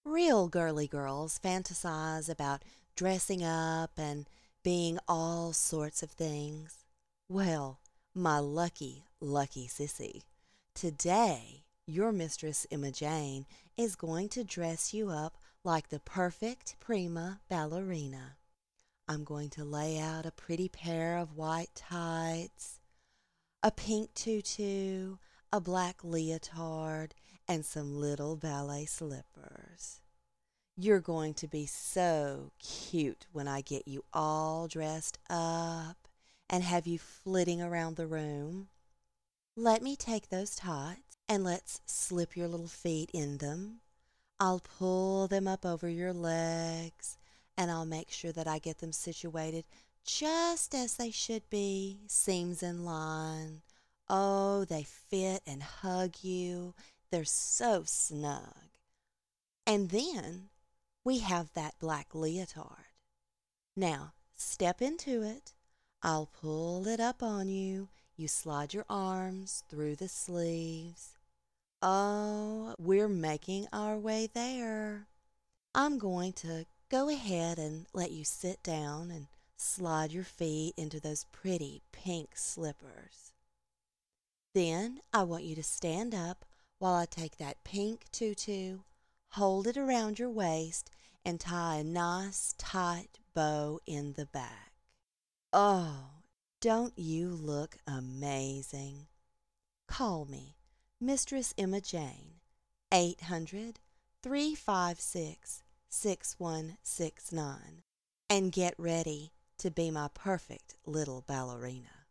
Real girly girls fantasize about dressing up and being all sorts of things. Well, my lucky, lucky sissy, today your Mistress Emma Jane is going to dress you up like the perfect prima ballerina. I'm going to lay out a pretty pair of white tights, a pink tutu, a black leotard, and some little ballet slippers. You're going to be so cute when I get you all dressed up and have you flitting around the room. Let me take those tots and let's slip your little feet in them. I'll pull them up over your legs and I'll make sure that I get them situated just as they should be, seams in line. Oh, they fit and hug you. They're so snug. And then we have that black leotard. Now, step into it. I'll pull it up on you. You slide your arms through the sleeves. Oh, we're making our way there. I'm going to go ahead and let you sit down and slide your feet into those pretty pink slippers. Then I want you to stand up while I take that pink tutu, hold it around your waist, and tie a nice tight bow in the back. Oh, don't you look amazing? Call me Mistress Emma Jane, 800-356-6169, and get ready to be my perfect little ballerina.